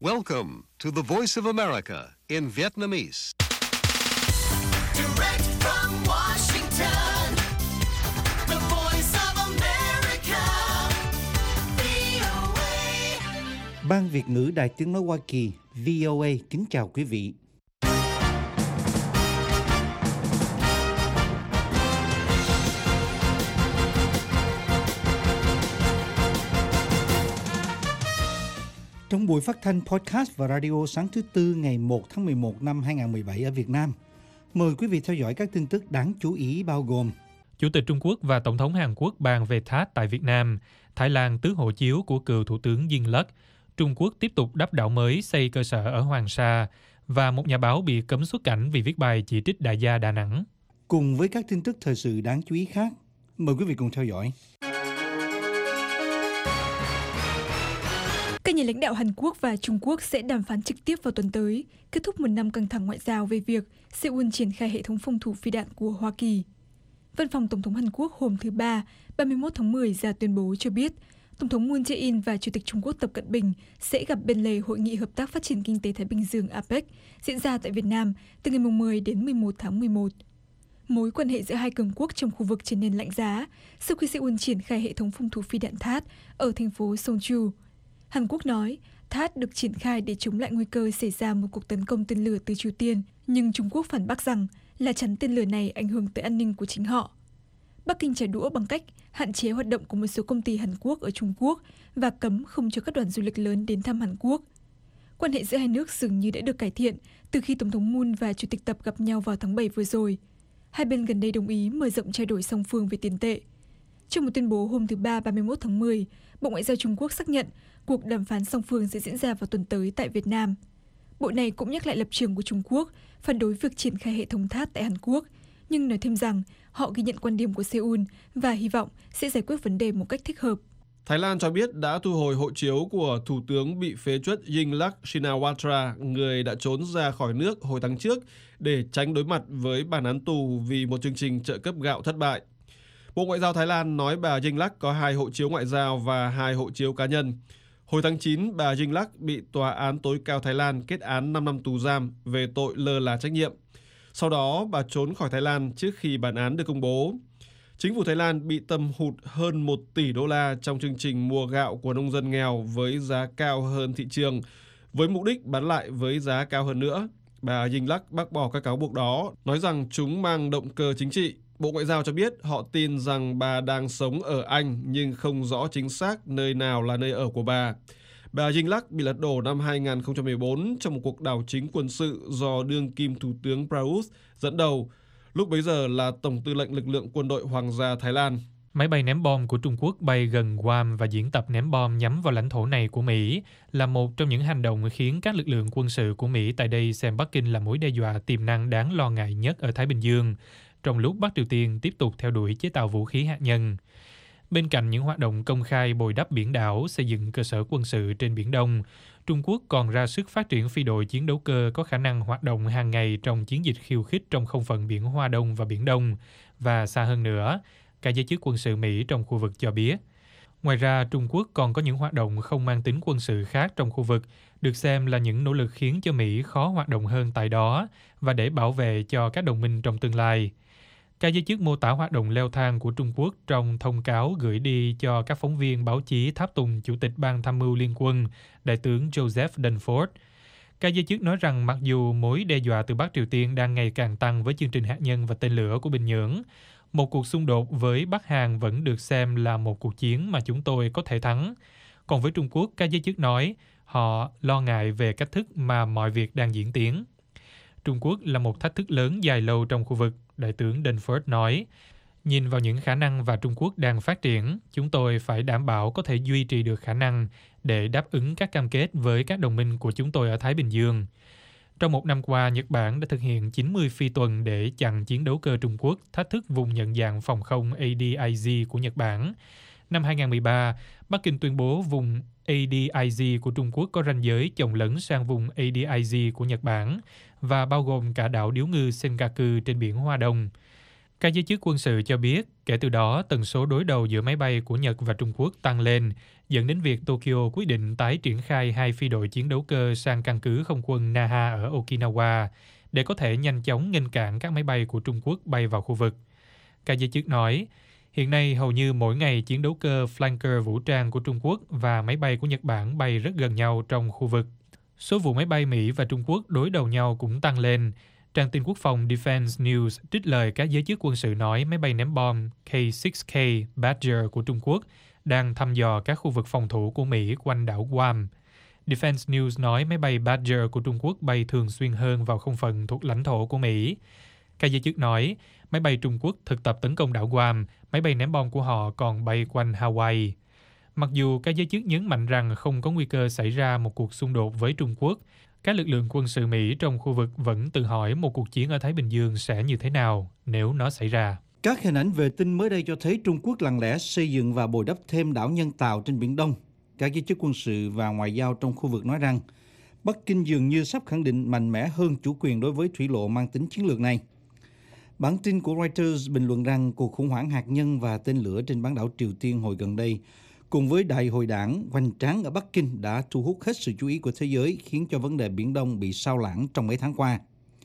Welcome to the Voice of America in Vietnamese. Direct from Washington, the Voice of America, VOA. Ban Việt ngữ Đài Tiếng nói Hoa Kỳ VOA kính chào quý vị. Trong buổi phát thanh podcast và radio sáng thứ Tư ngày 1 tháng 11 năm 2017 ở Việt Nam, mời quý vị theo dõi các tin tức đáng chú ý bao gồm: Chủ tịch Trung Quốc và Tổng thống Hàn Quốc bàn về THAAD tại Việt Nam, Thái Lan tước hộ chiếu của cựu Thủ tướng Yingluck, Trung Quốc tiếp tục đắp đảo mới xây cơ sở ở Hoàng Sa, và một nhà báo bị cấm xuất cảnh vì viết bài chỉ trích đại gia Đà Nẵng. Cùng với các tin tức thời sự đáng chú ý khác, mời quý vị cùng theo dõi. Các nhà lãnh đạo Hàn Quốc và Trung Quốc sẽ đàm phán trực tiếp vào tuần tới, kết thúc một năm căng thẳng ngoại giao về việc Seoul triển khai hệ thống phòng thủ phi đạn của Hoa Kỳ. Văn phòng Tổng thống Hàn Quốc hôm thứ Ba, 31 tháng 10 ra tuyên bố cho biết, Tổng thống Moon Jae-in và Chủ tịch Trung Quốc Tập Cận Bình sẽ gặp bên lề Hội nghị Hợp tác Phát triển Kinh tế Thái Bình Dương APEC diễn ra tại Việt Nam từ ngày 10 đến 11 tháng 11. Mối quan hệ giữa hai cường quốc trong khu vực trở nên lạnh giá sau khi Seoul triển khai hệ thống phòng thủ phi đạn THAAD ở thành phố Songju. Hàn Quốc nói THAAD được triển khai để chống lại nguy cơ xảy ra một cuộc tấn công tên lửa từ Triều Tiên, nhưng Trung Quốc phản bác rằng là chắn tên lửa này ảnh hưởng tới an ninh của chính họ. Bắc Kinh trả đũa bằng cách hạn chế hoạt động của một số công ty Hàn Quốc ở Trung Quốc và cấm không cho các đoàn du lịch lớn đến thăm Hàn Quốc. Quan hệ giữa hai nước dường như đã được cải thiện từ khi Tổng thống Moon và Chủ tịch Tập gặp nhau vào tháng 7 vừa rồi. Hai bên gần đây đồng ý mở rộng trao đổi song phương về tiền tệ. Trong một tuyên bố hôm thứ Ba 31 tháng 10, Bộ Ngoại giao Trung Quốc xác nhận cuộc đàm phán song phương sẽ diễn ra vào tuần tới tại Việt Nam. Bộ này cũng nhắc lại lập trường của Trung Quốc phản đối việc triển khai hệ thống THAAD tại Hàn Quốc, nhưng nói thêm rằng họ ghi nhận quan điểm của Seoul và hy vọng sẽ giải quyết vấn đề một cách thích hợp. Thái Lan cho biết đã thu hồi hộ chiếu của Thủ tướng bị phế truất Yingluck Shinawatra, người đã trốn ra khỏi nước hồi tháng trước để tránh đối mặt với bản án tù vì một chương trình trợ cấp gạo thất bại. Bộ Ngoại giao Thái Lan nói bà Yingluck có 2 hộ chiếu ngoại giao và 2 hộ chiếu cá nhân. Hồi tháng 9, bà Yingluck bị Tòa án tối cao Thái Lan kết án 5 năm tù giam về tội lơ là trách nhiệm. Sau đó, bà trốn khỏi Thái Lan trước khi bản án được công bố. Chính phủ Thái Lan bị thâm hụt hơn 1 tỷ đô la trong chương trình mua gạo của nông dân nghèo với giá cao hơn thị trường, với mục đích bán lại với giá cao hơn nữa. Bà Yingluck bác bỏ các cáo buộc đó, nói rằng chúng mang động cơ chính trị. Bộ Ngoại giao cho biết họ tin rằng bà đang sống ở Anh nhưng không rõ chính xác nơi nào là nơi ở của bà. Bà Yingluck bị lật đổ năm 2014 trong một cuộc đảo chính quân sự do đương kim Thủ tướng Prayut dẫn đầu, lúc bấy giờ là Tổng tư lệnh lực lượng quân đội Hoàng gia Thái Lan. Máy bay ném bom của Trung Quốc bay gần Guam và diễn tập ném bom nhắm vào lãnh thổ này của Mỹ là một trong những hành động khiến các lực lượng quân sự của Mỹ tại đây xem Bắc Kinh là mối đe dọa tiềm năng đáng lo ngại nhất ở Thái Bình Dương, trong lúc Bắc Triều Tiên tiếp tục theo đuổi chế tạo vũ khí hạt nhân. Bên cạnh những hoạt động công khai bồi đắp biển đảo, xây dựng cơ sở quân sự trên Biển Đông, Trung Quốc còn ra sức phát triển phi đội chiến đấu cơ có khả năng hoạt động hàng ngày trong chiến dịch khiêu khích trong không phận biển Hoa Đông và Biển Đông, và xa hơn nữa, các giới chức quân sự Mỹ trong khu vực cho biết. Ngoài ra, Trung Quốc còn có những hoạt động không mang tính quân sự khác trong khu vực, được xem là những nỗ lực khiến cho Mỹ khó hoạt động hơn tại đó và để bảo vệ cho các đồng minh trong tương lai. Các giới chức mô tả hoạt động leo thang của Trung Quốc trong thông cáo gửi đi cho các phóng viên báo chí tháp tùng Chủ tịch Ban Tham mưu Liên quân, Đại tướng Joseph Dunford. Các giới chức nói rằng mặc dù mối đe dọa từ Bắc Triều Tiên đang ngày càng tăng với chương trình hạt nhân và tên lửa của Bình Nhưỡng, một cuộc xung đột với Bắc Hàn vẫn được xem là một cuộc chiến mà chúng tôi có thể thắng. Còn với Trung Quốc, các giới chức nói họ lo ngại về cách thức mà mọi việc đang diễn tiến. Trung Quốc là một thách thức lớn dài lâu trong khu vực, Đại tướng Dunford nói. Nhìn vào những khả năng và Trung Quốc đang phát triển, chúng tôi phải đảm bảo có thể duy trì được khả năng để đáp ứng các cam kết với các đồng minh của chúng tôi ở Thái Bình Dương. Trong một năm qua, Nhật Bản đã thực hiện 90 phi tuần để chặn chiến đấu cơ Trung Quốc thách thức vùng nhận dạng phòng không ADIZ của Nhật Bản. Năm 2013, Bắc Kinh tuyên bố vùng ADIZ của Trung Quốc có ranh giới chồng lấn sang vùng ADIZ của Nhật Bản và bao gồm cả đảo điếu ngư Senkaku trên biển Hoa Đông. Các giới chức quân sự cho biết, kể từ đó, tần số đối đầu giữa máy bay của Nhật và Trung Quốc tăng lên, dẫn đến việc Tokyo quyết định tái triển khai 2 phi đội chiến đấu cơ sang căn cứ không quân Naha ở Okinawa để có thể nhanh chóng nghênh cản các máy bay của Trung Quốc bay vào khu vực. Các giới chức nói, hiện nay hầu như mỗi ngày chiến đấu cơ Flanker vũ trang của Trung Quốc và máy bay của Nhật Bản bay rất gần nhau trong khu vực. Số vụ máy bay Mỹ và Trung Quốc đối đầu nhau cũng tăng lên. Trang tin quốc phòng Defense News trích lời các giới chức quân sự nói máy bay ném bom K-6K Badger của Trung Quốc đang thăm dò các khu vực phòng thủ của Mỹ quanh đảo Guam. Defense News nói máy bay Badger của Trung Quốc bay thường xuyên hơn vào không phận thuộc lãnh thổ của Mỹ. Các giới chức nói máy bay Trung Quốc thực tập tấn công đảo Guam, máy bay ném bom của họ còn bay quanh Hawaii. Mặc dù các giới chức nhấn mạnh rằng không có nguy cơ xảy ra một cuộc xung đột với Trung Quốc, các lực lượng quân sự Mỹ trong khu vực vẫn tự hỏi một cuộc chiến ở Thái Bình Dương sẽ như thế nào nếu nó xảy ra. Các hình ảnh vệ tinh mới đây cho thấy Trung Quốc lặng lẽ xây dựng và bồi đắp thêm đảo nhân tạo trên Biển Đông. Các giới chức quân sự và ngoại giao trong khu vực nói rằng Bắc Kinh dường như sắp khẳng định mạnh mẽ hơn chủ quyền đối với thủy lộ mang tính chiến lược này. Bản tin của Reuters bình luận rằng cuộc khủng hoảng hạt nhân và tên lửa trên bán đảo Triều Tiên hồi gần đây, cùng với đại hội đảng hoành tráng ở Bắc Kinh đã thu hút hết sự chú ý của thế giới, khiến cho vấn đề Biển Đông bị sao lãng trong mấy tháng qua.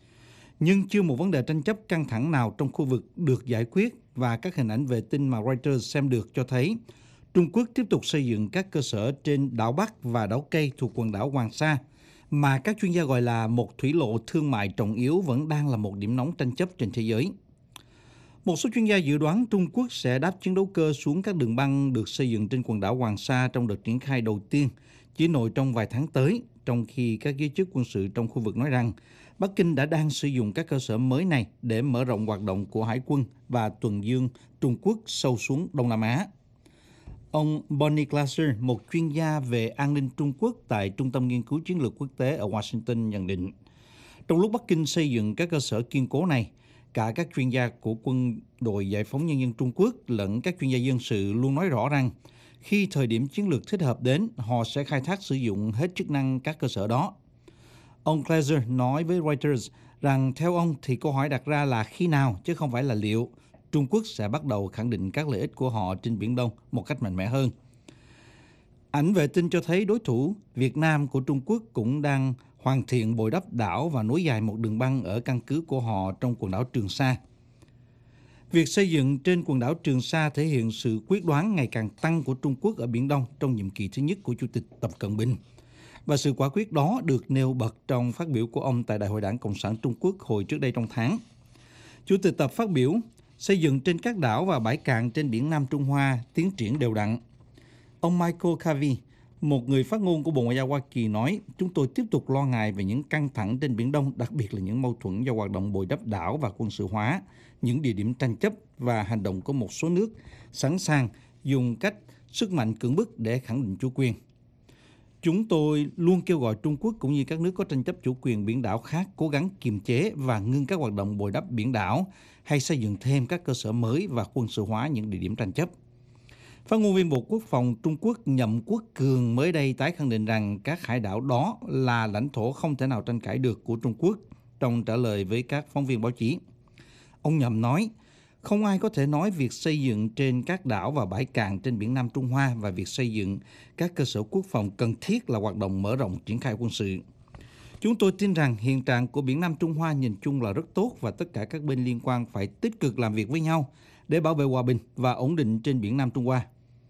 Nhưng chưa một vấn đề tranh chấp căng thẳng nào trong khu vực được giải quyết, và các hình ảnh vệ tinh mà Reuters xem được cho thấy Trung Quốc tiếp tục xây dựng các cơ sở trên đảo Bắc và đảo Cây thuộc quần đảo Hoàng Sa, mà các chuyên gia gọi là một thủy lộ thương mại trọng yếu vẫn đang là một điểm nóng tranh chấp trên thế giới. Một số chuyên gia dự đoán Trung Quốc sẽ đáp chiến đấu cơ xuống các đường băng được xây dựng trên quần đảo Hoàng Sa trong đợt triển khai đầu tiên, chỉ nội trong vài tháng tới, trong khi các giới chức quân sự trong khu vực nói rằng Bắc Kinh đã đang sử dụng các cơ sở mới này để mở rộng hoạt động của Hải quân và tuần dương Trung Quốc sâu xuống Đông Nam Á. Ông Bonnie Glaser, một chuyên gia về an ninh Trung Quốc tại Trung tâm Nghiên cứu Chiến lược Quốc tế ở Washington nhận định, trong lúc Bắc Kinh xây dựng các cơ sở kiên cố này, cả các chuyên gia của Quân đội Giải phóng Nhân dân Trung Quốc lẫn các chuyên gia dân sự luôn nói rõ rằng khi thời điểm chiến lược thích hợp đến, họ sẽ khai thác sử dụng hết chức năng các cơ sở đó. Ông Glaser nói với Reuters rằng theo ông thì câu hỏi đặt ra là khi nào chứ không phải là liệu Trung Quốc sẽ bắt đầu khẳng định các lợi ích của họ trên Biển Đông một cách mạnh mẽ hơn. Ảnh vệ tinh cho thấy đối thủ Việt Nam của Trung Quốc cũng đang hoàn thiện bồi đắp đảo và nối dài một đường băng ở căn cứ của họ trong quần đảo Trường Sa. Việc xây dựng trên quần đảo Trường Sa thể hiện sự quyết đoán ngày càng tăng của Trung Quốc ở Biển Đông trong nhiệm kỳ thứ nhất của Chủ tịch Tập Cận Bình. Và sự quả quyết đó được nêu bật trong phát biểu của ông tại Đại hội Đảng Cộng sản Trung Quốc hồi trước đây trong tháng. Chủ tịch Tập phát biểu, xây dựng trên các đảo và bãi cạn trên biển Nam Trung Hoa tiến triển đều đặn. Ông Michael Carvey, một người phát ngôn của Bộ Ngoại giao Hoa Kỳ nói, chúng tôi tiếp tục lo ngại về những căng thẳng trên Biển Đông, đặc biệt là những mâu thuẫn do hoạt động bồi đắp đảo và quân sự hóa, những địa điểm tranh chấp và hành động của một số nước sẵn sàng dùng cách sức mạnh cưỡng bức để khẳng định chủ quyền. Chúng tôi luôn kêu gọi Trung Quốc cũng như các nước có tranh chấp chủ quyền biển đảo khác cố gắng kiềm chế và ngưng các hoạt động bồi đắp biển đảo hay xây dựng thêm các cơ sở mới và quân sự hóa những địa điểm tranh chấp. Phát ngôn viên Bộ Quốc phòng Trung Quốc Nhậm Quốc Cường mới đây tái khẳng định rằng các hải đảo đó là lãnh thổ không thể nào tranh cãi được của Trung Quốc trong trả lời với các phóng viên báo chí. Ông Nhậm nói, không ai có thể nói việc xây dựng trên các đảo và bãi cạn trên biển Nam Trung Hoa và việc xây dựng các cơ sở quốc phòng cần thiết là hoạt động mở rộng triển khai quân sự. Chúng tôi tin rằng hiện trạng của biển Nam Trung Hoa nhìn chung là rất tốt và tất cả các bên liên quan phải tích cực làm việc với nhau để bảo vệ hòa bình và ổn định trên biển Nam Trung Hoa.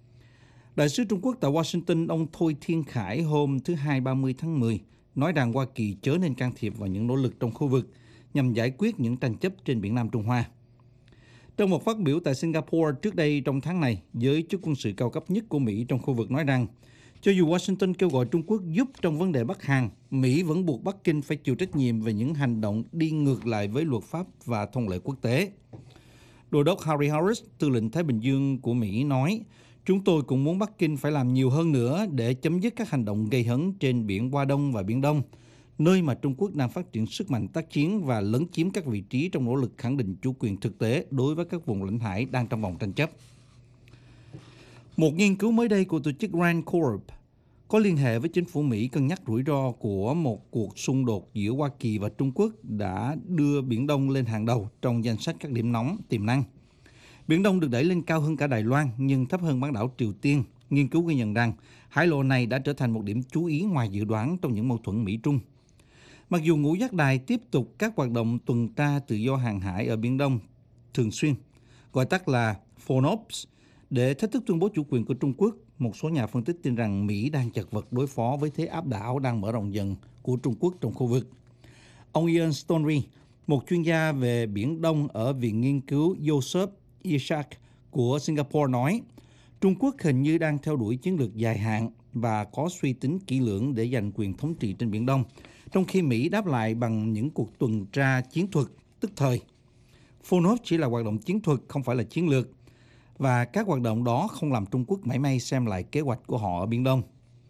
Đại sứ Trung Quốc tại Washington, ông Thôi Thiên Khải hôm thứ Hai 30 tháng 10 nói rằng Hoa Kỳ chớ nên can thiệp vào những nỗ lực trong khu vực nhằm giải quyết những tranh chấp trên biển Nam Trung Hoa. Trong một phát biểu tại Singapore trước đây trong tháng này, giới chức quân sự cao cấp nhất của Mỹ trong khu vực nói rằng cho dù Washington kêu gọi Trung Quốc giúp trong vấn đề Bắc Hàn, Mỹ vẫn buộc Bắc Kinh phải chịu trách nhiệm về những hành động đi ngược lại với luật pháp và thông lệ quốc tế. Đô đốc Harry Harris, tư lệnh Thái Bình Dương của Mỹ nói, chúng tôi cũng muốn Bắc Kinh phải làm nhiều hơn nữa để chấm dứt các hành động gây hấn trên biển Hoa Đông và Biển Đông, nơi mà Trung Quốc đang phát triển sức mạnh tác chiến và lấn chiếm các vị trí trong nỗ lực khẳng định chủ quyền thực tế đối với các vùng lãnh hải đang trong vòng tranh chấp. Một nghiên cứu mới đây của tổ chức Rand Corp có liên hệ với chính phủ Mỹ cân nhắc rủi ro của một cuộc xung đột giữa Hoa Kỳ và Trung Quốc đã đưa Biển Đông lên hàng đầu trong danh sách các điểm nóng tiềm năng. Biển Đông được đẩy lên cao hơn cả Đài Loan nhưng thấp hơn bán đảo Triều Tiên. Nghiên cứu ghi nhận rằng hải lộ này đã trở thành một điểm chú ý ngoài dự đoán trong những mâu thuẫn Mỹ-Trung. Mặc dù ngũ giác đài tiếp tục các hoạt động tuần tra tự do hàng hải ở Biển Đông thường xuyên, gọi tắt là FONOPS, để thách thức tuyên bố chủ quyền của Trung Quốc, một số nhà phân tích tin rằng Mỹ đang chật vật đối phó với thế áp đảo đang mở rộng dần của Trung Quốc trong khu vực. Ông Ian Stonery, một chuyên gia về Biển Đông ở Viện Nghiên cứu Joseph Isaac của Singapore nói, Trung Quốc hình như đang theo đuổi chiến lược dài hạn và có suy tính kỹ lưỡng để giành quyền thống trị trên Biển Đông, trong khi Mỹ đáp lại bằng những cuộc tuần tra chiến thuật tức thời. FONOPS chỉ là hoạt động chiến thuật, không phải là chiến lược, và các hoạt động đó không làm Trung Quốc mảy may xem lại kế hoạch của họ ở Biển Đông.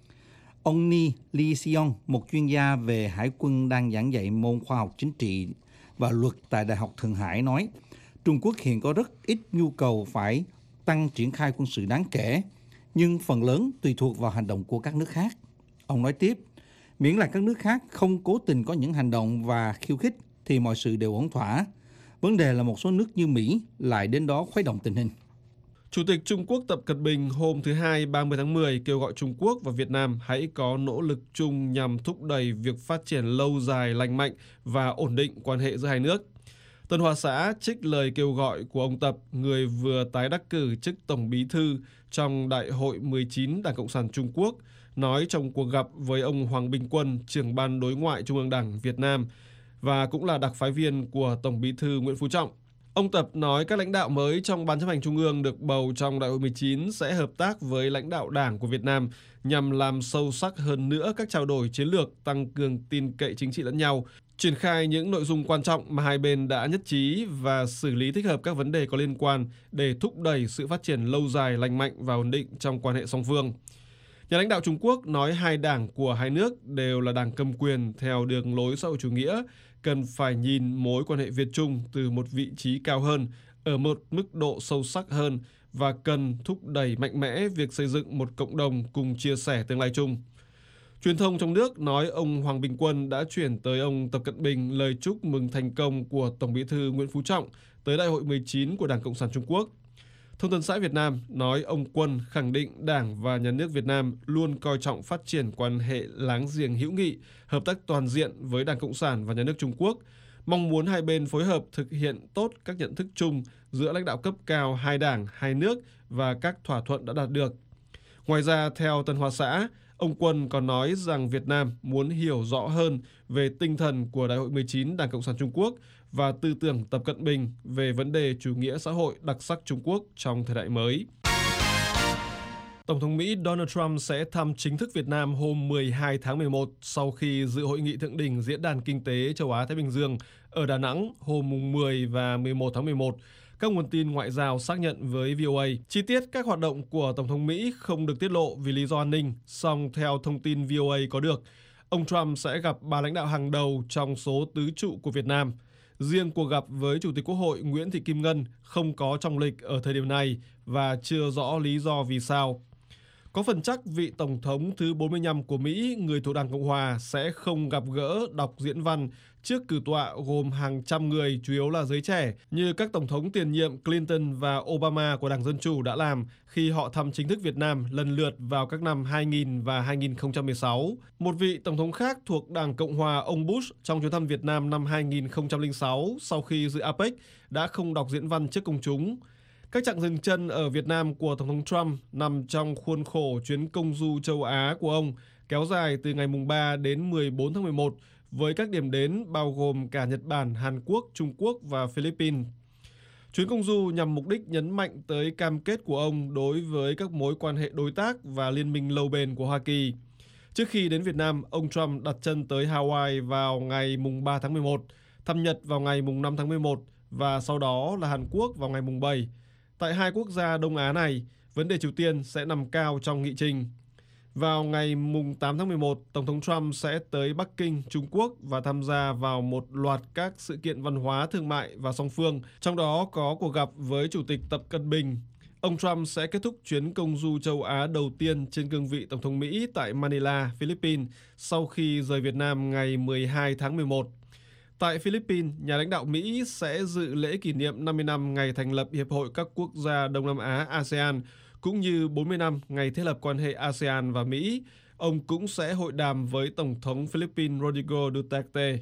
Ông Ni Lee Seong, một chuyên gia về hải quân đang giảng dạy môn khoa học chính trị và luật tại Đại học Thượng Hải nói, Trung Quốc hiện có rất ít nhu cầu phải tăng triển khai quân sự đáng kể, nhưng phần lớn tùy thuộc vào hành động của các nước khác. Ông nói tiếp, miễn là các nước khác không cố tình có những hành động và khiêu khích thì mọi sự đều ổn thỏa. Vấn đề là một số nước như Mỹ lại đến đó khuấy động tình hình. Chủ tịch Trung Quốc Tập Cận Bình hôm thứ Hai 30 tháng 10 kêu gọi Trung Quốc và Việt Nam hãy có nỗ lực chung nhằm thúc đẩy việc phát triển lâu dài, lành mạnh và ổn định quan hệ giữa hai nước. Tân Hoa Xã trích lời kêu gọi của ông Tập, người vừa tái đắc cử chức Tổng Bí thư trong Đại hội 19 Đảng Cộng sản Trung Quốc, nói trong cuộc gặp với ông Hoàng Bình Quân, trưởng ban đối ngoại Trung ương Đảng Việt Nam và cũng là đặc phái viên của Tổng Bí thư Nguyễn Phú Trọng. Ông Tập nói các lãnh đạo mới trong Ban chấp hành Trung ương được bầu trong Đại hội 19 sẽ hợp tác với lãnh đạo Đảng của Việt Nam nhằm làm sâu sắc hơn nữa các trao đổi chiến lược, tăng cường tin cậy chính trị lẫn nhau, triển khai những nội dung quan trọng mà hai bên đã nhất trí và xử lý thích hợp các vấn đề có liên quan để thúc đẩy sự phát triển lâu dài, lành mạnh và ổn định trong quan hệ song phương. Nhà lãnh đạo Trung Quốc nói hai đảng của hai nước đều là đảng cầm quyền theo đường lối xã hội chủ nghĩa, cần phải nhìn mối quan hệ Việt-Trung từ một vị trí cao hơn, ở một mức độ sâu sắc hơn và cần thúc đẩy mạnh mẽ việc xây dựng một cộng đồng cùng chia sẻ tương lai chung. Truyền thông trong nước nói ông Hoàng Bình Quân đã chuyển tới ông Tập Cận Bình lời chúc mừng thành công của Tổng Bí thư Nguyễn Phú Trọng tới Đại hội 19 của Đảng Cộng sản Trung Quốc. Thông tấn xã Việt Nam nói ông Quân khẳng định Đảng và Nhà nước Việt Nam luôn coi trọng phát triển quan hệ láng giềng hữu nghị, hợp tác toàn diện với Đảng Cộng sản và Nhà nước Trung Quốc, mong muốn hai bên phối hợp thực hiện tốt các nhận thức chung giữa lãnh đạo cấp cao hai đảng, hai nước và các thỏa thuận đã đạt được. Ngoài ra, theo Tân Hoa Xã, ông Quân còn nói rằng Việt Nam muốn hiểu rõ hơn về tinh thần của Đại hội 19 Đảng Cộng sản Trung Quốc và tư tưởng Tập Cận Bình về vấn đề chủ nghĩa xã hội đặc sắc Trung Quốc trong thời đại mới. Tổng thống Mỹ Donald Trump sẽ thăm chính thức Việt Nam hôm 12 tháng 11 sau khi dự hội nghị thượng đỉnh Diễn đàn Kinh tế Châu Á-Thái Bình Dương ở Đà Nẵng hôm 10 và 11 tháng 11. Các nguồn tin ngoại giao xác nhận với VOA. Chi tiết các hoạt động của Tổng thống Mỹ không được tiết lộ vì lý do an ninh, song theo thông tin VOA có được, ông Trump sẽ gặp 3 lãnh đạo hàng đầu trong số tứ trụ của Việt Nam. Riêng cuộc gặp với Chủ tịch Quốc hội Nguyễn Thị Kim Ngân không có trong lịch ở thời điểm này và chưa rõ lý do vì sao. Có phần chắc vị Tổng thống thứ 45 của Mỹ, người thuộc Đảng Cộng Hòa, sẽ không gặp gỡ đọc diễn văn trước cử tọa gồm hàng trăm người, chủ yếu là giới trẻ, như các Tổng thống tiền nhiệm Clinton và Obama của Đảng Dân Chủ đã làm khi họ thăm chính thức Việt Nam lần lượt vào các năm 2000 và 2016. Một vị Tổng thống khác thuộc Đảng Cộng Hòa, ông Bush, trong chuyến thăm Việt Nam năm 2006 sau khi dự APEC đã không đọc diễn văn trước công chúng. Các chặng dừng chân ở Việt Nam của Tổng thống Trump nằm trong khuôn khổ chuyến công du châu Á của ông, kéo dài từ ngày 3 đến 14 tháng 11, với các điểm đến bao gồm cả Nhật Bản, Hàn Quốc, Trung Quốc và Philippines. Chuyến công du nhằm mục đích nhấn mạnh tới cam kết của ông đối với các mối quan hệ đối tác và liên minh lâu bền của Hoa Kỳ. Trước khi đến Việt Nam, ông Trump đặt chân tới Hawaii vào ngày 3 tháng 11, thăm Nhật vào ngày 5 tháng 11 và sau đó là Hàn Quốc vào ngày 7. Tại hai quốc gia Đông Á này, vấn đề Triều Tiên sẽ nằm cao trong nghị trình. Vào ngày 8 tháng 11, Tổng thống Trump sẽ tới Bắc Kinh, Trung Quốc và tham gia vào một loạt các sự kiện văn hóa, thương mại và song phương, trong đó có cuộc gặp với Chủ tịch Tập Cận Bình. Ông Trump sẽ kết thúc chuyến công du châu Á đầu tiên trên cương vị Tổng thống Mỹ tại Manila, Philippines sau khi rời Việt Nam ngày 12 tháng 11. Tại Philippines, nhà lãnh đạo Mỹ sẽ dự lễ kỷ niệm 50 năm ngày thành lập Hiệp hội các quốc gia Đông Nam Á ASEAN, cũng như 40 năm ngày thiết lập quan hệ ASEAN và Mỹ. Ông cũng sẽ hội đàm với Tổng thống Philippines Rodrigo Duterte.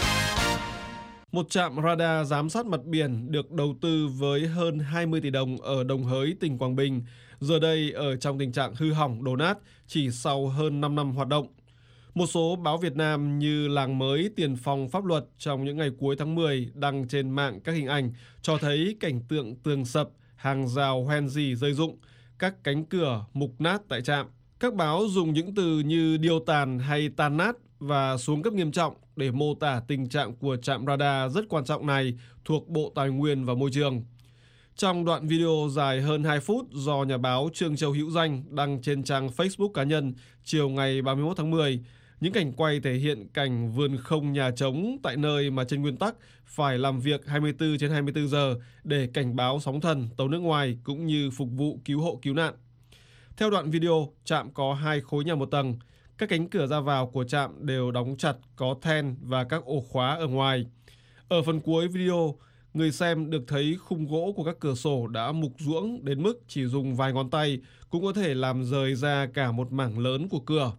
Một trạm radar giám sát mặt biển được đầu tư với hơn 20 tỷ đồng ở Đồng Hới, tỉnh Quảng Bình, giờ đây ở trong tình trạng hư hỏng đổ nát chỉ sau hơn 5 năm hoạt động. Một số báo Việt Nam như Làng Mới, Tiền Phong Pháp Luật trong những ngày cuối tháng 10 đăng trên mạng các hình ảnh cho thấy cảnh tượng tường sập, hàng rào hoen rỉ rơi rụng, các cánh cửa mục nát tại trạm. Các báo dùng những từ như điêu tàn hay tan nát và xuống cấp nghiêm trọng để mô tả tình trạng của trạm radar rất quan trọng này thuộc Bộ Tài nguyên và Môi trường. Trong đoạn video dài hơn 2 phút do nhà báo Trương Châu Hữu Danh đăng trên trang Facebook cá nhân chiều ngày 31 tháng 10, những cảnh quay thể hiện cảnh vườn không nhà trống tại nơi mà trên nguyên tắc phải làm việc 24/24 giờ để cảnh báo sóng thần, tàu nước ngoài cũng như phục vụ cứu hộ cứu nạn. Theo đoạn video, trạm có 2 khối nhà 1 tầng. Các cánh cửa ra vào của trạm đều đóng chặt, có then và các ổ khóa ở ngoài. Ở phần cuối video, người xem được thấy khung gỗ của các cửa sổ đã mục ruỗng đến mức chỉ dùng vài ngón tay cũng có thể làm rời ra cả một mảng lớn của cửa.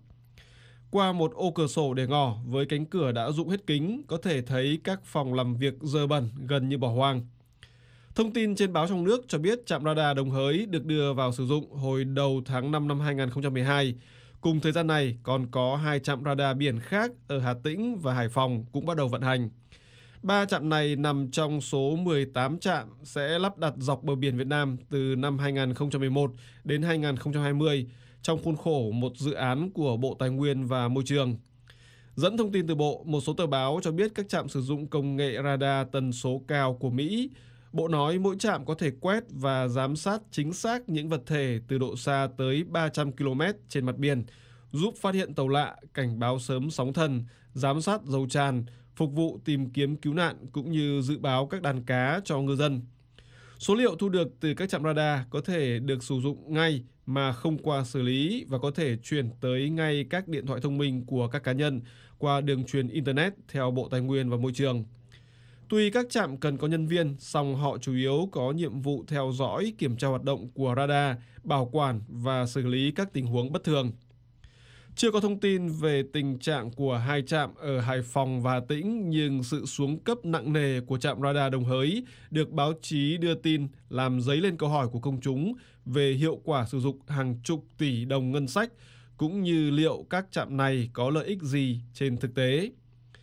Qua một ô cửa sổ để ngỏ với cánh cửa đã rụng hết kính, có thể thấy các phòng làm việc dơ bẩn gần như bỏ hoang. Thông tin trên báo trong nước cho biết trạm radar Đồng Hới được đưa vào sử dụng hồi đầu tháng 5 năm 2012. Cùng thời gian này còn có 2 trạm radar biển khác ở Hà Tĩnh và Hải Phòng cũng bắt đầu vận hành. 3 trạm này nằm trong số 18 trạm sẽ lắp đặt dọc bờ biển Việt Nam từ năm 2011 đến 2020 trong khuôn khổ một dự án của Bộ Tài nguyên và Môi trường. Dẫn thông tin từ Bộ, một số tờ báo cho biết các trạm sử dụng công nghệ radar tần số cao của Mỹ. Bộ nói mỗi trạm có thể quét và giám sát chính xác những vật thể từ độ xa tới 300 km trên mặt biển, giúp phát hiện tàu lạ, cảnh báo sớm sóng thần, giám sát dầu tràn, phục vụ tìm kiếm cứu nạn cũng như dự báo các đàn cá cho ngư dân. Số liệu thu được từ các trạm radar có thể được sử dụng ngay mà không qua xử lý và có thể chuyển tới ngay các điện thoại thông minh của các cá nhân qua đường truyền Internet theo Bộ Tài nguyên và Môi trường. Tuy các trạm cần có nhân viên, song họ chủ yếu có nhiệm vụ theo dõi, kiểm tra hoạt động của radar, bảo quản và xử lý các tình huống bất thường. Chưa có thông tin về tình trạng của 2 trạm ở Hải Phòng và Hà Tĩnh, nhưng sự xuống cấp nặng nề của trạm radar Đồng Hới được báo chí đưa tin làm dấy lên câu hỏi của công chúng về hiệu quả sử dụng hàng chục tỷ đồng ngân sách, cũng như liệu các trạm này có lợi ích gì trên thực tế.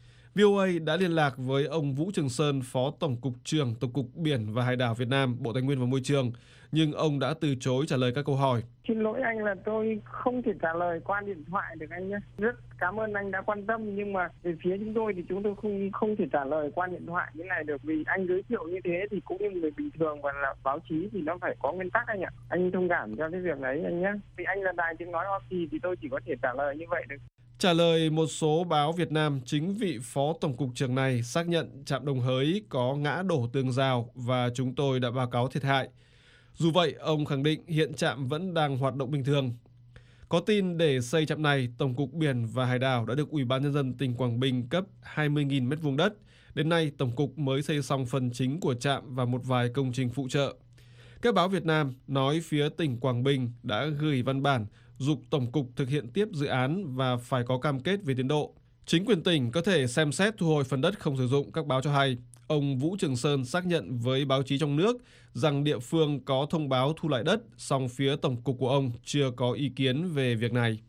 VOA đã liên lạc với ông Vũ Trường Sơn, Phó Tổng cục trưởng Tổng cục Biển và Hải đảo Việt Nam, Bộ Tài nguyên và Môi trường, nhưng ông đã từ chối trả lời các câu hỏi. Xin lỗi anh là tôi không thể trả lời qua điện thoại được anh nhé. Rất cảm ơn anh đã quan tâm, nhưng mà về phía chúng tôi thì chúng tôi không thể trả lời qua điện thoại như này được, vì anh giới thiệu như thế thì cũng như người bình thường và là báo chí thì nó phải có nguyên tắc anh ạ. Anh thông cảm cho cái việc đấy anh nhé. Vì anh là Đài Tiếng nói Hoa Kỳ thì tôi chỉ có thể trả lời như vậy được. Trả lời một số báo Việt Nam, chính vị Phó Tổng cục trưởng này xác nhận trạm Đồng Hới có ngã đổ tường rào và chúng tôi đã báo cáo thiệt hại. Dù vậy, ông khẳng định hiện trạm vẫn đang hoạt động bình thường. Có tin để xây trạm này, Tổng cục Biển và Hải đảo đã được Ủy ban Nhân dân tỉnh Quảng Bình cấp 20.000 m2 đất. Đến nay, Tổng cục mới xây xong phần chính của trạm và một vài công trình phụ trợ. Các báo Việt Nam nói phía tỉnh Quảng Bình đã gửi văn bản giục Tổng cục thực hiện tiếp dự án và phải có cam kết về tiến độ. Chính quyền tỉnh có thể xem xét thu hồi phần đất không sử dụng, các báo cho hay. Ông Vũ Trường Sơn xác nhận với báo chí trong nước rằng địa phương có thông báo thu lại đất, song phía Tổng cục của ông chưa có ý kiến về việc này.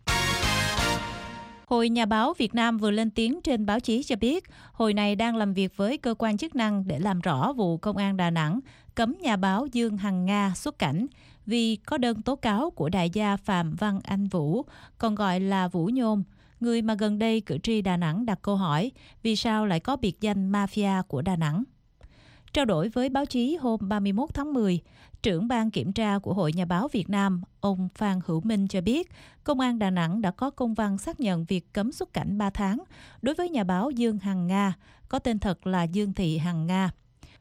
Hội Nhà báo Việt Nam vừa lên tiếng trên báo chí cho biết, hội này đang làm việc với cơ quan chức năng để làm rõ vụ Công an Đà Nẵng cấm nhà báo Dương Hằng Nga xuất cảnh vì có đơn tố cáo của đại gia Phạm Văn Anh Vũ, còn gọi là Vũ Nhôm, người mà gần đây cử tri Đà Nẵng đặt câu hỏi vì sao lại có biệt danh Mafia của Đà Nẵng. Trao đổi với báo chí hôm 31 tháng 10, trưởng ban kiểm tra của Hội Nhà báo Việt Nam, ông Phan Hữu Minh cho biết, Công an Đà Nẵng đã có công văn xác nhận việc cấm xuất cảnh 3 tháng đối với nhà báo Dương Hằng Nga, có tên thật là Dương Thị Hằng Nga.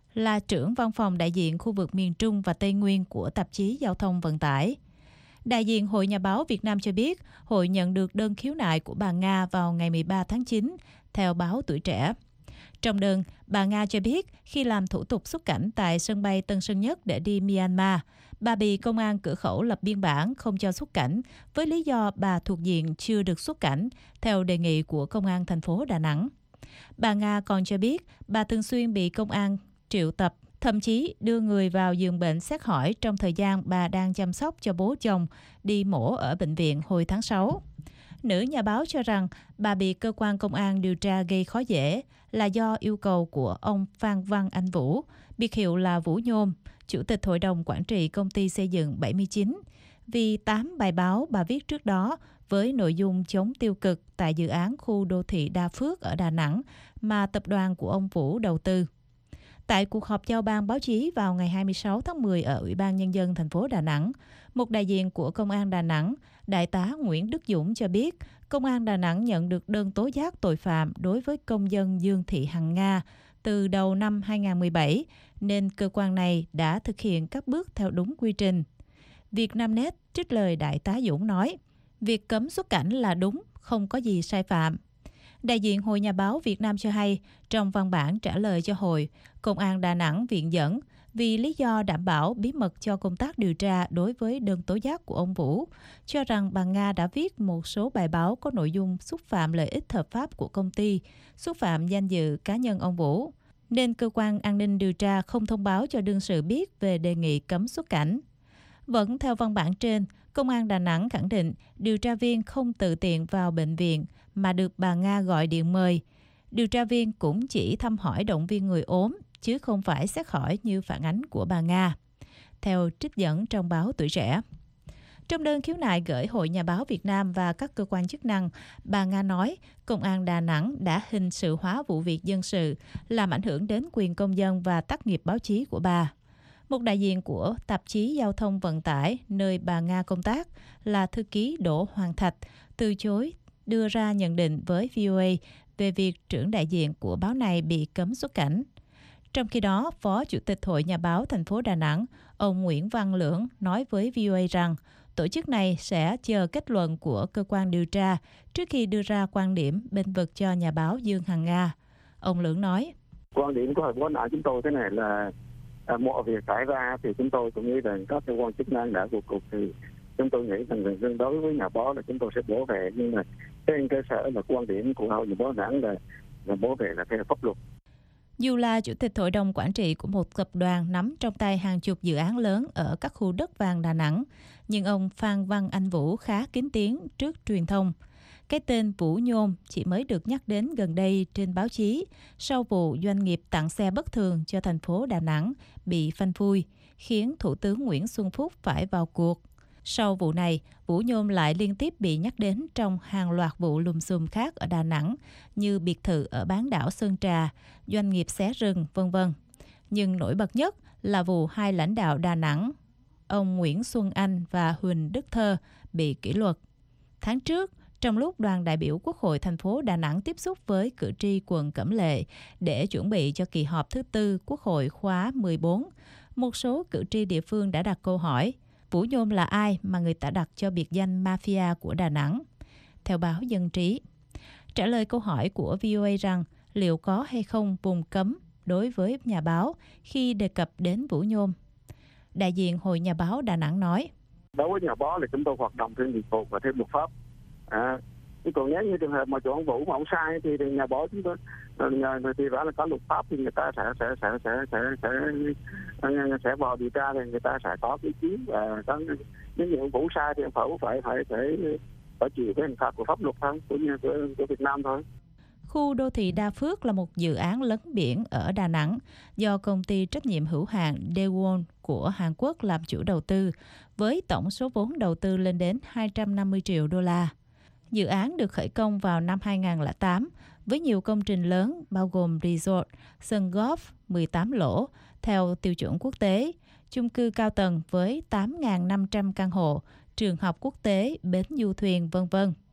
là trưởng văn phòng đại diện khu vực miền Trung và Tây Nguyên của tạp chí Giao thông Vận tải. Đại diện Hội Nhà báo Việt Nam cho biết, hội nhận được đơn khiếu nại của bà Nga vào ngày 13 tháng 9, theo báo Tuổi Trẻ. Trong đơn, bà Nga cho biết khi làm thủ tục xuất cảnh tại sân bay Tân Sơn Nhất để đi Myanmar, bà bị công an cửa khẩu lập biên bản không cho xuất cảnh với lý do bà thuộc diện chưa được xuất cảnh, theo đề nghị của Công an thành phố Đà Nẵng. Bà Nga còn cho biết bà thường xuyên bị công an triệu tập, thậm chí đưa người vào giường bệnh xét hỏi trong thời gian bà đang chăm sóc cho bố chồng đi mổ ở bệnh viện hồi tháng 6. Nữ nhà báo cho rằng bà bị cơ quan công an điều tra gây khó dễ là do yêu cầu của ông Phan Văn Anh Vũ, biệt hiệu là Vũ Nhôm, Chủ tịch Hội đồng Quản trị Công ty Xây dựng 79, vì 8 bài báo bà viết trước đó với nội dung chống tiêu cực tại dự án khu đô thị Đa Phước ở Đà Nẵng mà tập đoàn của ông Vũ đầu tư. Tại cuộc họp giao ban báo chí vào ngày 26 tháng 10 ở Ủy ban Nhân dân thành phố Đà Nẵng, một đại diện của Công an Đà Nẵng, Đại tá Nguyễn Đức Dũng cho biết, Công an Đà Nẵng nhận được đơn tố giác tội phạm đối với công dân Dương Thị Hằng Nga từ đầu năm 2017, nên cơ quan này đã thực hiện các bước theo đúng quy trình. Vietnamnet trích lời Đại tá Dũng nói, việc cấm xuất cảnh là đúng, không có gì sai phạm. Đại diện Hội Nhà báo Việt Nam cho hay, trong văn bản trả lời cho hội, Công an Đà Nẵng viện dẫn vì lý do đảm bảo bí mật cho công tác điều tra đối với đơn tố giác của ông Vũ, cho rằng bà Nga đã viết một số bài báo có nội dung xúc phạm lợi ích hợp pháp của công ty, xúc phạm danh dự cá nhân ông Vũ, nên cơ quan an ninh điều tra không thông báo cho đương sự biết về đề nghị cấm xuất cảnh. Vẫn theo văn bản trên, Công an Đà Nẵng khẳng định điều tra viên không tự tiện vào bệnh viện mà được bà Nga gọi điện mời. Điều tra viên cũng chỉ thăm hỏi động viên người ốm, chứ không phải xét hỏi như phản ánh của bà Nga, theo trích dẫn trong báo Tuổi Trẻ. Trong đơn khiếu nại gửi Hội Nhà báo Việt Nam và các cơ quan chức năng, bà Nga nói Công an Đà Nẵng đã hình sự hóa vụ việc dân sự, làm ảnh hưởng đến quyền công dân và tác nghiệp báo chí của bà. Một đại diện của tạp chí Giao thông Vận tải, nơi bà Nga công tác, là thư ký Đỗ Hoàng Thạch, từ chối đưa ra nhận định với VOA về việc trưởng đại diện của báo này bị cấm xuất cảnh. Trong khi đó, Phó Chủ tịch Hội Nhà báo thành phố Đà Nẵng, ông Nguyễn Văn Lưỡng nói với VOA rằng tổ chức này sẽ chờ kết luận của cơ quan điều tra trước khi đưa ra quan điểm bênh vực cho nhà báo Dương Hằng Nga. Ông Lưỡng nói, quan điểm của Hội báo đại chúng tôi thế này là mọi việc xảy ra thì chúng tôi cũng nghĩ rằng các cơ quan chức năng đã vào cuộc, thì chúng tôi nghĩ rằng đối với nhà báo là chúng tôi sẽ bảo vệ, nhưng mà trên cơ sở là quan điểm của Hội Nhà báo Đà Nẵng là bảo vệ là theo pháp luật. Dù là chủ tịch hội đồng quản trị của một tập đoàn nắm trong tay hàng chục dự án lớn ở các khu đất vàng Đà Nẵng, nhưng ông Phan Văn Anh Vũ khá kín tiếng trước truyền thông. Cái tên Vũ Nhôm chỉ mới được nhắc đến gần đây trên báo chí sau vụ doanh nghiệp tặng xe bất thường cho thành phố Đà Nẵng bị phanh phui, khiến Thủ tướng Nguyễn Xuân Phúc phải vào cuộc. Sau vụ này, Vũ Nhôm lại liên tiếp bị nhắc đến trong hàng loạt vụ lùm xùm khác ở Đà Nẵng như biệt thự ở bán đảo Sơn Trà, doanh nghiệp xé rừng, v.v. Nhưng nổi bật nhất là vụ hai lãnh đạo Đà Nẵng, ông Nguyễn Xuân Anh và Huỳnh Đức Thơ bị kỷ luật. Tháng trước, trong lúc đoàn đại biểu Quốc hội thành phố Đà Nẵng tiếp xúc với cử tri quận Cẩm Lệ để chuẩn bị cho kỳ họp thứ tư Quốc hội khóa 14, một số cử tri địa phương đã đặt câu hỏi, Vũ Nhôm là ai mà người ta đặt cho biệt danh mafia của Đà Nẵng? Theo báo Dân trí, trả lời câu hỏi của VOA rằng liệu có hay không vùng cấm đối với nhà báo khi đề cập đến Vũ Nhôm, đại diện Hội Nhà báo Đà Nẵng nói, đối với nhà báo là chúng tôi hoạt động theo nghiệp vụ và theo luật pháp. Còn nếu như trường hợp mà chỗ ông Vũ mà ông sai thì nhà báo chúng tôi thì đó là có luật pháp, thì người ta sẽ vào điều tra, thì người ta sẽ có ý kiến, và nếu như ông Vũ sai thì ông phải chịu cái hình phạt của pháp luật thôi, của Việt Nam thôi. Khu đô thị Đa Phước là một dự án lấn biển ở Đà Nẵng do công ty trách nhiệm hữu hạn Daewon của Hàn Quốc làm chủ đầu tư, với tổng số vốn đầu tư lên đến 250 triệu đô la. Dự án được khởi công vào năm 2008 với nhiều công trình lớn bao gồm resort, sân golf 18 lỗ theo tiêu chuẩn quốc tế, chung cư cao tầng với 8.500 căn hộ, trường học quốc tế, bến du thuyền, v.v.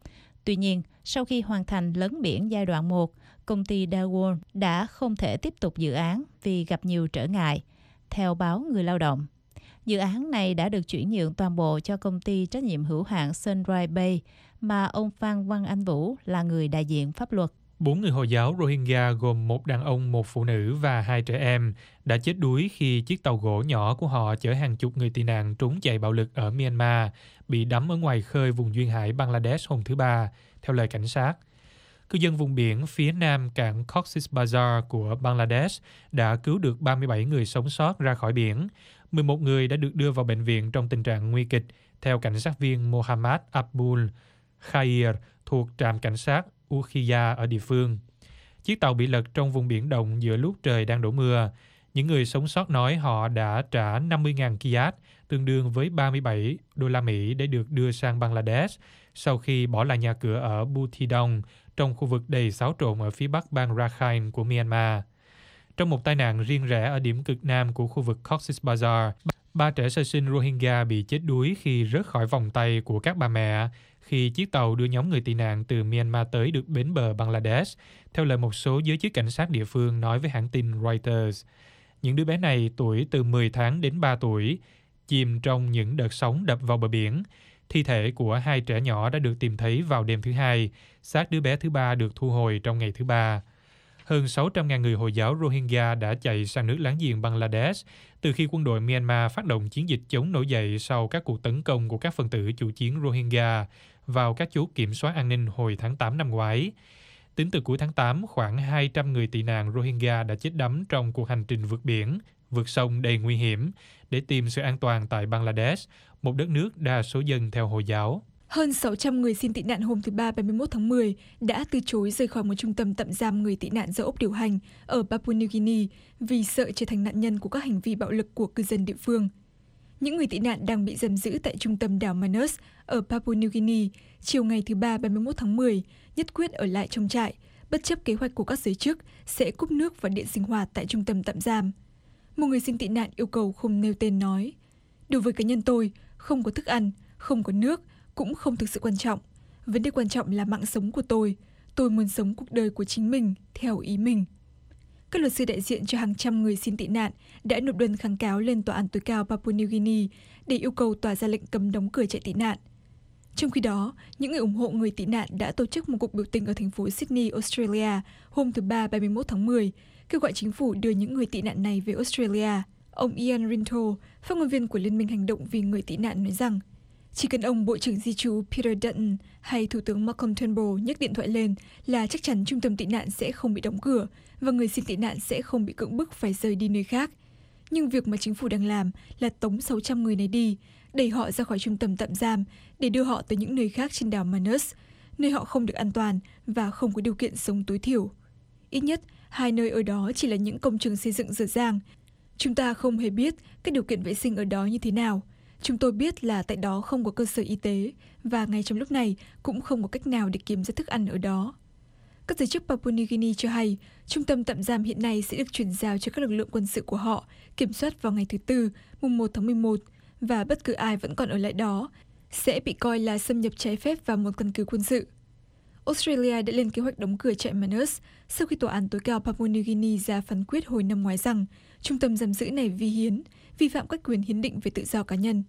Tuy nhiên, sau khi hoàn thành lấn biển giai đoạn 1, công ty Daewoo đã không thể tiếp tục dự án vì gặp nhiều trở ngại, theo báo Người Lao động. Dự án này đã được chuyển nhượng toàn bộ cho công ty trách nhiệm hữu hạn Sunrise Bay mà ông Phan Văn Anh Vũ là người đại diện pháp luật. 4 người Hồi giáo Rohingya gồm một đàn ông, một phụ nữ và 2 trẻ em đã chết đuối khi chiếc tàu gỗ nhỏ của họ chở hàng chục người tị nạn trốn chạy bạo lực ở Myanmar bị đắm ở ngoài khơi vùng duyên hải Bangladesh hôm thứ Ba, theo lời cảnh sát. Cư dân vùng biển phía nam cảng Cox's Bazar của Bangladesh đã cứu được 37 người sống sót ra khỏi biển. 11 người đã được đưa vào bệnh viện trong tình trạng nguy kịch, theo cảnh sát viên Mohammad Abdul Khair thuộc trạm cảnh sát Ukhiya ở địa phương. Chiếc tàu bị lật trong vùng biển động giữa lúc trời đang đổ mưa. Những người sống sót nói họ đã trả 50.000 kyat, tương đương với 37 đô la Mỹ để được đưa sang Bangladesh sau khi bỏ lại nhà cửa ở Butidong trong khu vực đầy xáo trộn ở phía bắc bang Rakhine của Myanmar. Trong một tai nạn riêng rẽ ở điểm cực nam của khu vực Cox's Bazar, 3 trẻ sơ sinh Rohingya bị chết đuối khi rớt khỏi vòng tay của các bà mẹ khi chiếc tàu đưa nhóm người tị nạn từ Myanmar tới được bến bờ Bangladesh, theo lời một số giới chức cảnh sát địa phương nói với hãng tin Reuters. Những đứa bé này tuổi từ 10 tháng đến 3 tuổi, chìm trong những đợt sóng đập vào bờ biển. Thi thể của 2 trẻ nhỏ đã được tìm thấy vào đêm thứ Hai, xác đứa bé thứ ba được thu hồi trong ngày thứ Ba. Hơn 600.000 người Hồi giáo Rohingya đã chạy sang nước láng giềng Bangladesh từ khi quân đội Myanmar phát động chiến dịch chống nổi dậy sau các cuộc tấn công của các phần tử chủ chiến Rohingya vào các chốt kiểm soát an ninh hồi tháng 8 năm ngoái. Tính từ cuối tháng 8, khoảng 200 người tị nạn Rohingya đã chết đắm trong cuộc hành trình vượt biển, vượt sông đầy nguy hiểm để tìm sự an toàn tại Bangladesh, một đất nước đa số dân theo Hồi giáo. Hơn 600 người xin tị nạn hôm thứ Ba 31 tháng 10 đã từ chối rời khỏi một trung tâm tạm giam người tị nạn do Úc điều hành ở Papua New Guinea vì sợ trở thành nạn nhân của các hành vi bạo lực của cư dân địa phương. Những người tị nạn đang bị giam giữ tại trung tâm đảo Manus ở Papua New Guinea chiều ngày thứ Ba 31 tháng 10 nhất quyết ở lại trong trại, bất chấp kế hoạch của các giới chức sẽ cúp nước và điện sinh hoạt tại trung tâm tạm giam. Một người xin tị nạn yêu cầu không nêu tên nói, đối với cá nhân tôi, không có thức ăn, không có nước, cũng không thực sự quan trọng. Vấn đề quan trọng là mạng sống của tôi. Tôi muốn sống cuộc đời của chính mình, theo ý mình. Các luật sư đại diện cho hàng trăm người xin tị nạn đã nộp đơn kháng cáo lên Tòa án tối cao Papua New Guinea để yêu cầu tòa ra lệnh cấm đóng cửa trại tị nạn. Trong khi đó, những người ủng hộ người tị nạn đã tổ chức một cuộc biểu tình ở thành phố Sydney, Australia hôm thứ Ba 31 tháng 10, kêu gọi chính phủ đưa những người tị nạn này về Australia. Ông Ian Rintoul, phát ngôn viên của Liên minh Hành động vì người tị nạn nói rằng, chỉ cần ông Bộ trưởng Di trú Peter Dutton hay Thủ tướng Malcolm Turnbull nhấc điện thoại lên là chắc chắn trung tâm tị nạn sẽ không bị đóng cửa và người xin tị nạn sẽ không bị cưỡng bức phải rời đi nơi khác. Nhưng việc mà chính phủ đang làm là tống 600 người này đi, đẩy họ ra khỏi trung tâm tạm giam để đưa họ tới những nơi khác trên đảo Manus, nơi họ không được an toàn và không có điều kiện sống tối thiểu. Ít nhất, 2 nơi ở đó chỉ là những công trường xây dựng dở dang. Chúng ta không hề biết các điều kiện vệ sinh ở đó như thế nào. Chúng tôi biết là tại đó không có cơ sở y tế và ngay trong lúc này cũng không có cách nào để kiếm ra thức ăn ở đó. Các giới chức Papua New Guinea cho hay trung tâm tạm giam hiện nay sẽ được chuyển giao cho các lực lượng quân sự của họ kiểm soát vào ngày thứ Tư, mùng 1 tháng 11 và bất cứ ai vẫn còn ở lại đó sẽ bị coi là xâm nhập trái phép vào một căn cứ quân sự. Australia đã lên kế hoạch đóng cửa trại Manus sau khi Tòa án tối cao Papua New Guinea ra phán quyết hồi năm ngoái rằng trung tâm giam giữ này vi hiến, vi phạm các quyền hiến định về tự do cá nhân.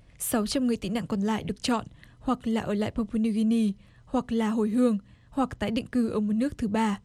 600 người tị nạn còn lại được chọn hoặc là ở lại Papua New Guinea, hoặc là hồi hương, hoặc tái định cư ở một nước thứ ba.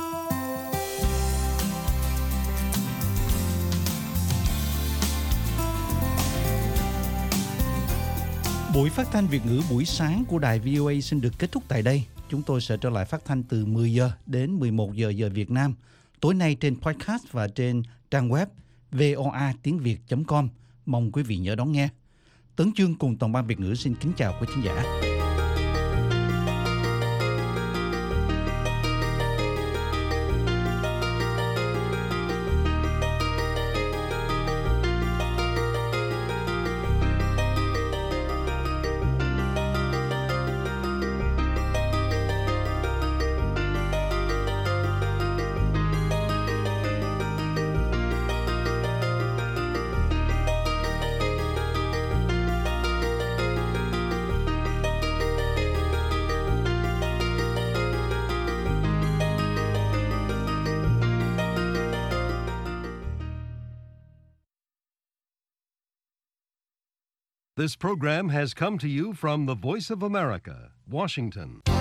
Buổi phát thanh Việt ngữ buổi sáng của đài VOA xin được kết thúc tại đây. Chúng tôi sẽ trở lại phát thanh từ 10 giờ đến 11 giờ giờ Việt Nam. Tối nay trên podcast và trên trang web voatiengviet.com. Mong quý vị nhớ đón nghe. Tấn Chương cùng toàn ban Việt ngữ xin kính chào quý khán giả. This program has come to you from the Voice of America, Washington.